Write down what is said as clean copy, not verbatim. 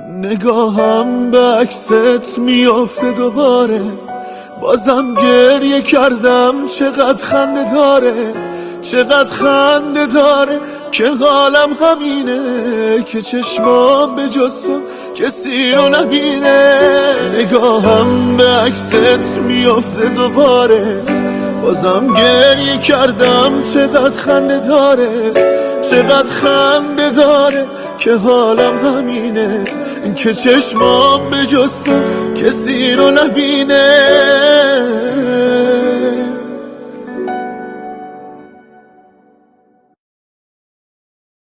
نگاهم به عکست میافته دوباره، بازم گریه کردم. چقدر خنده داره، چقدر خنده داره که حالم همینه، که چشمام به جز تو کسی رو نبینه. نگاهم به عکست میافته دوباره، بازم گریه کردم. چقدر خنده داره، چقدر خنده داره که حالم همینه، که چشمام به جز تو کسی رو نبینه.